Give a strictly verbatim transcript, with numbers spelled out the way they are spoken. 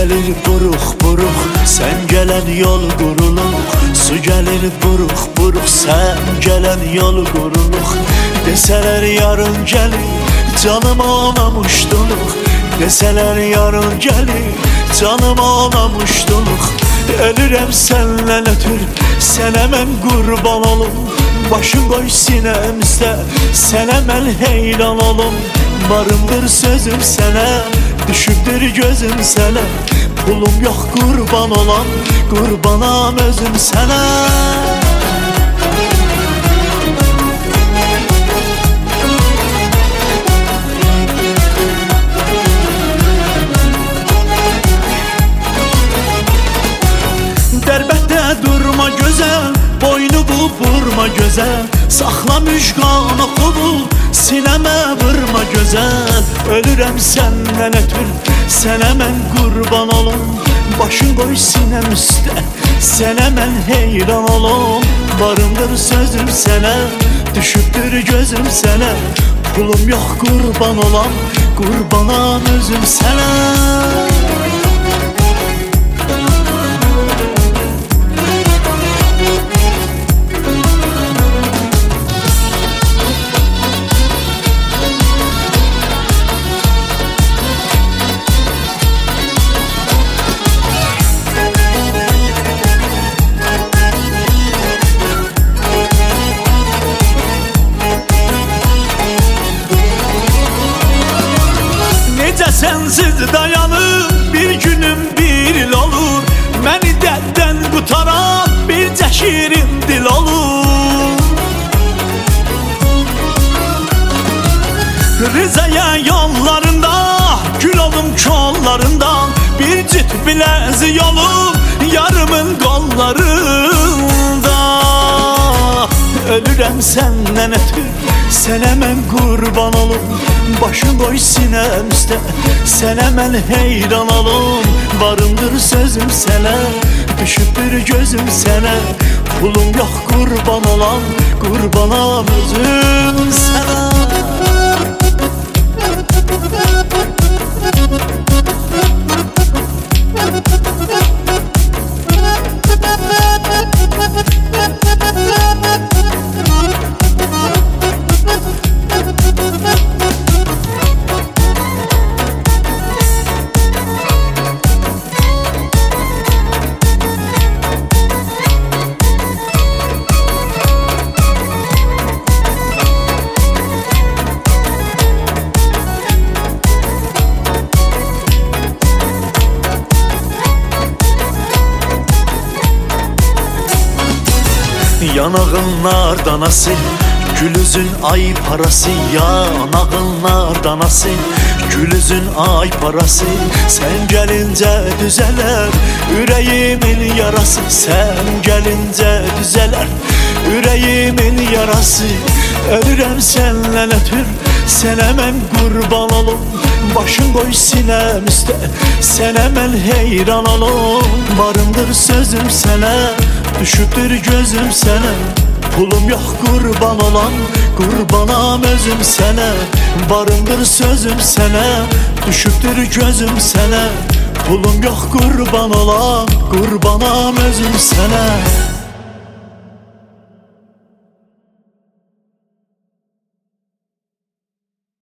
gelir buruk buruk, sen gelen yol guruluk. Su gelir buruk buruk, sen gelen yol guruluk. Deseler yarın gelir, canım ağlamışdılıq. Deseler yarın gelir, canım ağlamışdılıq. Ölürəm sənlə ötür, sənə mən qurban olum. Başın qoy sinəmizdə, sənə mən heyran olum. Varımdır sözüm sənə, düşübdür gözüm sənə. Pulum yox qurban olan, qurbanam özüm sənə. Dərbətdə durma gözəl, boynu bu vurma gözəl. Saxla müjgan oxubu, sinəmə vurma gözəl. Ölürəm səndən ötür, sənə mən qurban olum. Başın qoy sinəm üstə, sənə mən heyran olum. Varımdır sözüm sənə, düşübdür gözüm sənə. Pulum yox qurban olan, qurbanam özüm sənə. Sensiz dayanır, bir günüm bir il olur. Məni dərdən qutaran bir cəşirin dil olur. Rizaya yollarında, gül olum kollarından. Bir cüt biləzi olum, yarımın qollarında. Ölürəm səndən ötür, sənə mən qurban olum. Başın qoy sinəmizdə, sənə mən heyran olum. Varımdır sözüm sənə, düşübdür gözüm sənə. Pulum yox qurban olan, qurbanam özüm sənə. Yanağınlardan asil, gülüzün ay parası. Yanağınlardan asil, gülüzün ay parası. Sen gəlincə düzələr, ürəyimin yarası. Sen gəlincə düzələr, ürəyimin yarası. Ölürəm səndən ötür, sənə mən qurban olum. Başın qoy sinəmizdə, sənə mən heyran olum. Varımdır sözüm sənə, düşübdür gözüm sənə. Pulum yox qurban olan, qurbanam özüm sənə. Varımdır sözüm sənə, düşübdür gözüm sənə. Pulum yox qurban olan, qurbanam özüm sənə.